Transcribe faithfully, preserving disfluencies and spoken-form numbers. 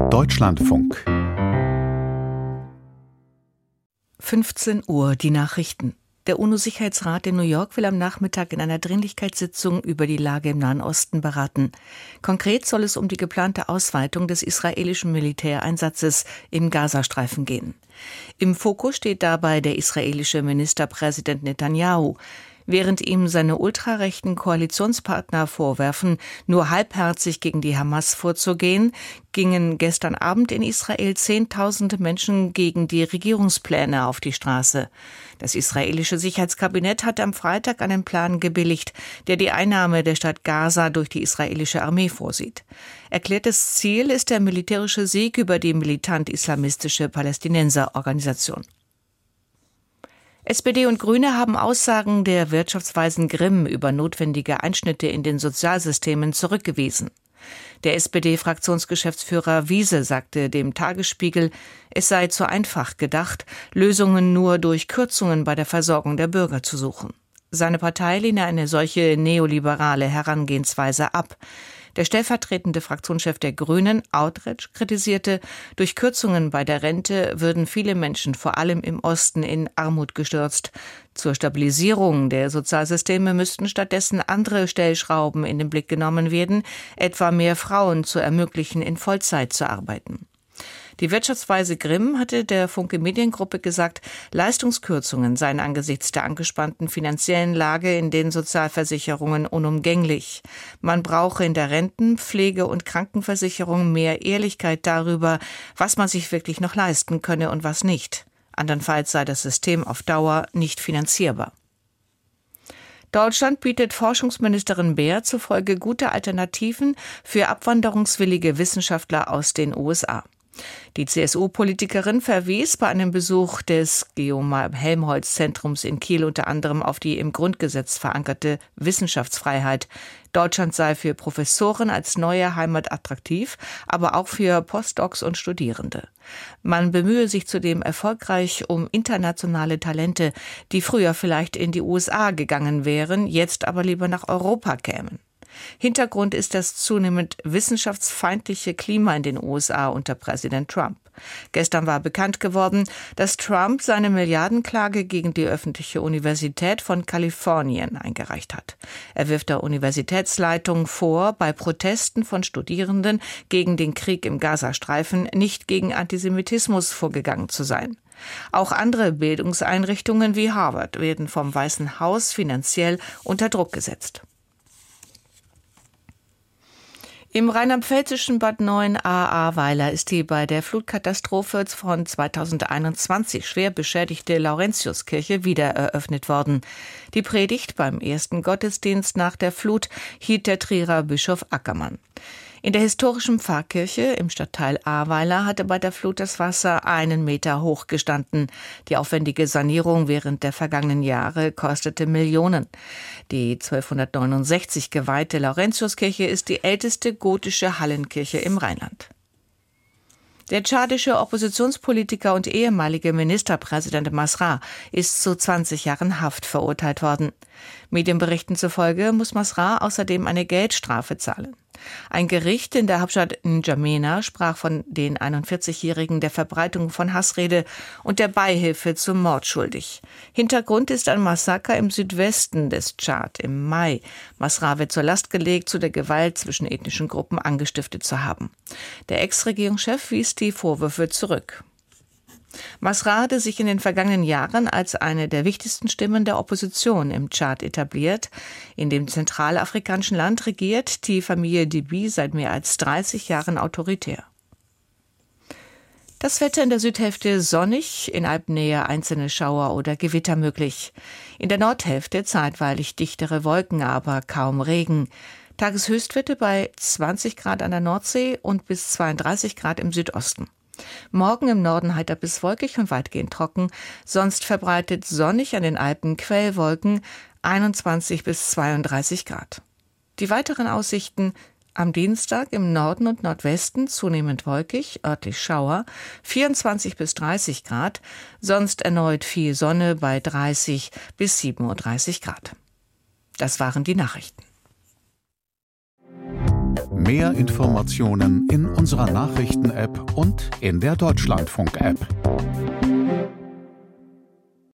Deutschlandfunk. fünfzehn Uhr, die Nachrichten. Der UNO-Sicherheitsrat in New York will am Nachmittag in einer Dringlichkeitssitzung über die Lage im Nahen Osten beraten. Konkret soll es um die geplante Ausweitung des israelischen Militäreinsatzes im Gazastreifen gehen. Im Fokus steht dabei der israelische Ministerpräsident Netanyahu. Während ihm seine ultrarechten Koalitionspartner vorwerfen, nur halbherzig gegen die Hamas vorzugehen, gingen gestern Abend in Israel Zehntausende Menschen gegen die Regierungspläne auf die Straße. Das israelische Sicherheitskabinett hat am Freitag einen Plan gebilligt, der die Einnahme der Stadt Gaza durch die israelische Armee vorsieht. Erklärtes Ziel ist der militärische Sieg über die militant-islamistische Palästinenserorganisation. S P D und Grüne haben Aussagen der Wirtschaftsweisen Grimm über notwendige Einschnitte in den Sozialsystemen zurückgewiesen. Der S P D-Fraktionsgeschäftsführer Wiese sagte dem Tagesspiegel, es sei zu einfach gedacht, Lösungen nur durch Kürzungen bei der Versorgung der Bürger zu suchen. Seine Partei lehne eine solche neoliberale Herangehensweise ab. Der stellvertretende Fraktionschef der Grünen, Outretsch, kritisierte, durch Kürzungen bei der Rente würden viele Menschen vor allem im Osten in Armut gestürzt. Zur Stabilisierung der Sozialsysteme müssten stattdessen andere Stellschrauben in den Blick genommen werden, etwa mehr Frauen zu ermöglichen, in Vollzeit zu arbeiten. Die Wirtschaftsweise Grimm hatte der Funke Mediengruppe gesagt, Leistungskürzungen seien angesichts der angespannten finanziellen Lage in den Sozialversicherungen unumgänglich. Man brauche in der Renten-, Pflege- und Krankenversicherung mehr Ehrlichkeit darüber, was man sich wirklich noch leisten könne und was nicht. Andernfalls sei das System auf Dauer nicht finanzierbar. Deutschland bietet Forschungsministerin Baer zufolge gute Alternativen für abwanderungswillige Wissenschaftler aus den U S A. Die C S U-Politikerin verwies bei einem Besuch des Georg-Helmholtz-Zentrums in Kiel unter anderem auf die im Grundgesetz verankerte Wissenschaftsfreiheit. Deutschland sei für Professoren als neue Heimat attraktiv, aber auch für Postdocs und Studierende. Man bemühe sich zudem erfolgreich um internationale Talente, die früher vielleicht in die U S A gegangen wären, jetzt aber lieber nach Europa kämen. Hintergrund ist das zunehmend wissenschaftsfeindliche Klima in den U S A unter Präsident Trump. Gestern war bekannt geworden, dass Trump seine Milliardenklage gegen die öffentliche Universität von Kalifornien eingereicht hat. Er wirft der Universitätsleitung vor, bei Protesten von Studierenden gegen den Krieg im Gazastreifen nicht gegen Antisemitismus vorgegangen zu sein. Auch andere Bildungseinrichtungen wie Harvard werden vom Weißen Haus finanziell unter Druck gesetzt. Im rheinland-pfälzischen Bad Neuenahr-Ahrweiler ist die bei der Flutkatastrophe von zweitausendeinundzwanzig schwer beschädigte Laurentiuskirche wieder eröffnet worden. Die Predigt beim ersten Gottesdienst nach der Flut hielt der Trierer Bischof Ackermann. In der historischen Pfarrkirche im Stadtteil Ahrweiler hatte bei der Flut das Wasser einen Meter hoch gestanden. Die aufwendige Sanierung während der vergangenen Jahre kostete Millionen. Die zwölfhundertneunundsechzig geweihte Laurentiuskirche ist die älteste gotische Hallenkirche im Rheinland. Der tschadische Oppositionspolitiker und ehemalige Ministerpräsident Masra ist zu zwanzig Jahren Haft verurteilt worden. Medienberichten zufolge muss Masra außerdem eine Geldstrafe zahlen. Ein Gericht in der Hauptstadt N'Djamena sprach von den einundvierzigjährigen der Verbreitung von Hassrede und der Beihilfe zum Mord schuldig. Hintergrund ist ein Massaker im Südwesten des Tschad im Mai. Masra wird zur Last gelegt, zu der Gewalt zwischen ethnischen Gruppen angestiftet zu haben. Der Ex-Regierungschef wies die Vorwürfe zurück. Masra hatte sich in den vergangenen Jahren als eine der wichtigsten Stimmen der Opposition im Tschad etabliert. In dem zentralafrikanischen Land regiert die Familie Déby seit mehr als dreißig Jahren autoritär. Das Wetter in der Südhälfte sonnig, in Alpennähe einzelne Schauer oder Gewitter möglich. In der Nordhälfte zeitweilig dichtere Wolken, aber kaum Regen. Tageshöchstwerte bei zwanzig Grad an der Nordsee und bis zweiunddreißig Grad im Südosten. Morgen im Norden heiter bis wolkig und weitgehend trocken, sonst verbreitet sonnig an den Alpen Quellwolken, einundzwanzig bis zweiunddreißig Grad. Die weiteren Aussichten: am Dienstag im Norden und Nordwesten zunehmend wolkig, örtlich Schauer, vierundzwanzig bis dreißig Grad, sonst erneut viel Sonne bei dreißig bis siebenunddreißig Grad. Das waren die Nachrichten. Mehr Informationen in unserer Nachrichten-App und in der Deutschlandfunk-App.